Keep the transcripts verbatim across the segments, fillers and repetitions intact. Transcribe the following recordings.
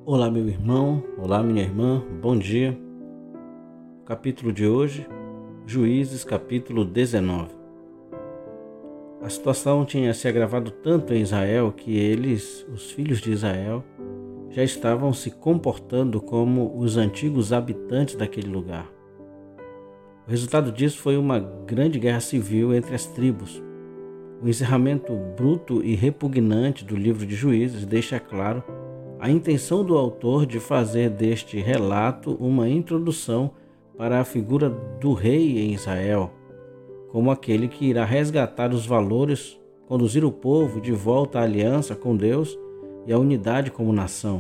Olá, meu irmão, olá, minha irmã, bom dia. Capítulo de hoje, Juízes, capítulo dezenove. A situação tinha se agravado tanto em Israel que eles, os filhos de Israel, já estavam se comportando como os antigos habitantes daquele lugar. O resultado disso foi uma grande guerra civil entre as tribos. O encerramento bruto e repugnante do livro de Juízes deixa claro a intenção do autor de fazer deste relato uma introdução para a figura do rei em Israel, como aquele que irá resgatar os valores, conduzir o povo de volta à aliança com Deus e à unidade como nação.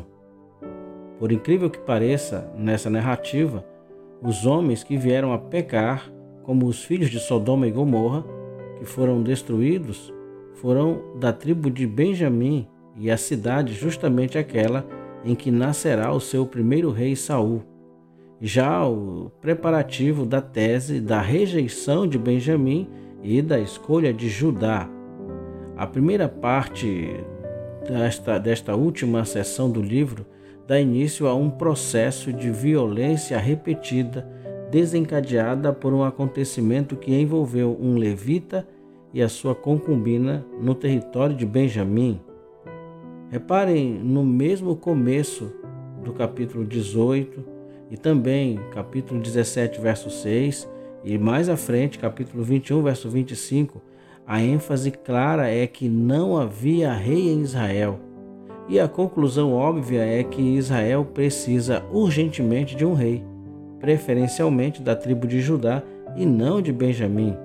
Por incrível que pareça, nessa narrativa, os homens que vieram a pecar, como os filhos de Sodoma e Gomorra, que foram destruídos, foram da tribo de Benjamim, e a cidade justamente aquela em que nascerá o seu primeiro rei Saul. Já o preparativo da tese da rejeição de Benjamim e da escolha de Judá. A primeira parte desta, desta última seção do livro dá início a um processo de violência repetida, desencadeada por um acontecimento que envolveu um levita e a sua concubina no território de Benjamim. Reparem no mesmo começo do capítulo dezoito e também capítulo dezessete, verso seis, e mais à frente, capítulo vinte e um, verso vinte e cinco, a ênfase clara é que não havia rei em Israel. E a conclusão óbvia é que Israel precisa urgentemente de um rei, preferencialmente da tribo de Judá e não de Benjamim.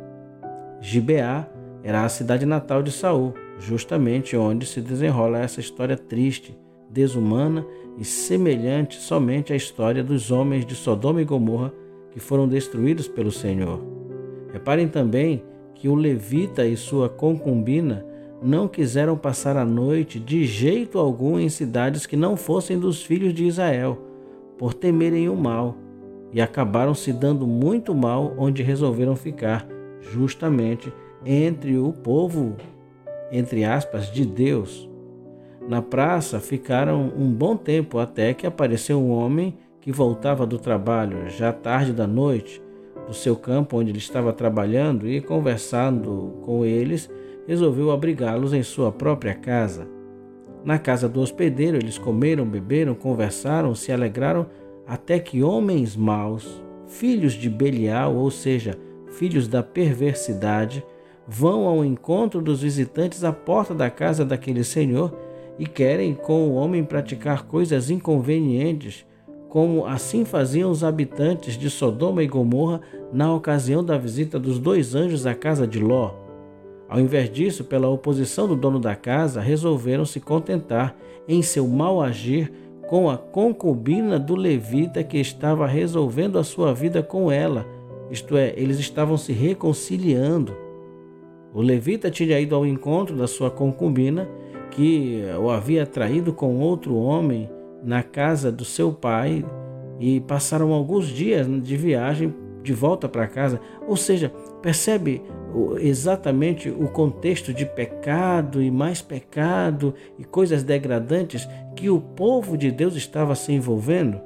Gibeá era a cidade natal de Saul, justamente onde se desenrola essa história triste, desumana e semelhante somente à história dos homens de Sodoma e Gomorra que foram destruídos pelo Senhor. Reparem também que o levita e sua concubina não quiseram passar a noite de jeito algum em cidades que não fossem dos filhos de Israel, por temerem o mal, e acabaram se dando muito mal onde resolveram ficar, justamente entre o povo, entre aspas, de Deus. Na praça ficaram um bom tempo até que apareceu um homem que voltava do trabalho, já tarde da noite, do seu campo onde ele estava trabalhando, e conversando com eles, resolveu abrigá-los em sua própria casa. Na casa do hospedeiro eles comeram, beberam, conversaram, se alegraram, até que homens maus, filhos de Belial, ou seja, filhos da perversidade, vão ao encontro dos visitantes à porta da casa daquele senhor e querem com o homem praticar coisas inconvenientes, como assim faziam os habitantes de Sodoma e Gomorra na ocasião da visita dos dois anjos à casa de Ló. Ao invés disso, pela oposição do dono da casa, resolveram se contentar em seu mau agir com a concubina do levita que estava resolvendo a sua vida com ela, isto é, eles estavam se reconciliando. O levita tinha ido ao encontro da sua concubina, que o havia traído com outro homem na casa do seu pai, e passaram alguns dias de viagem de volta para casa. Ou seja, percebe exatamente o contexto de pecado e mais pecado e coisas degradantes que o povo de Deus estava se envolvendo?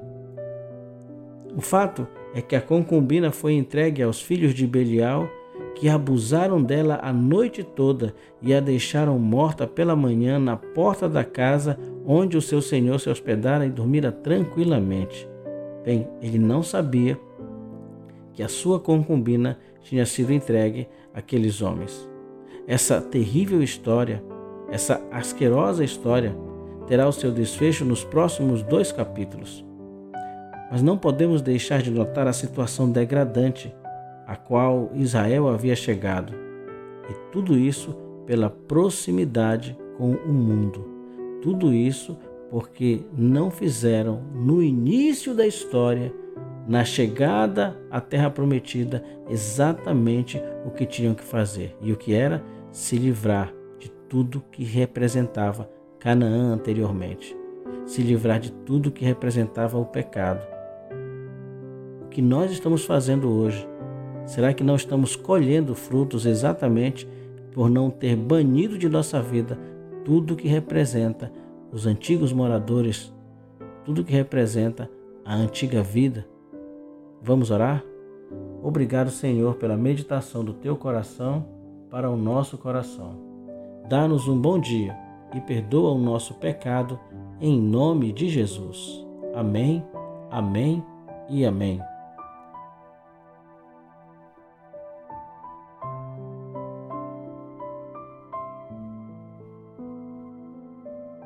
O fato é que a concubina foi entregue aos filhos de Belial, que abusaram dela a noite toda e a deixaram morta pela manhã na porta da casa onde o seu senhor se hospedara e dormira tranquilamente. Bem, ele não sabia que a sua concubina tinha sido entregue àqueles homens. Essa terrível história, essa asquerosa história, terá o seu desfecho nos próximos dois capítulos. Mas não podemos deixar de notar a situação degradante a qual Israel havia chegado, e tudo isso pela proximidade com o mundo. Tudo isso porque não fizeram no início da história, na chegada à Terra Prometida, exatamente o que tinham que fazer. E o que era? Se livrar de tudo que representava Canaã anteriormente. Se livrar de tudo que representava o pecado. O que nós estamos fazendo hoje? Será que não estamos colhendo frutos exatamente por não ter banido de nossa vida tudo que representa os antigos moradores tudo que representa a antiga vida. Vamos orar? Obrigado, Senhor, pela meditação do teu coração para o nosso coração. Dá-nos um bom dia e perdoa o nosso pecado, em nome de Jesus. Amém, amém e amém.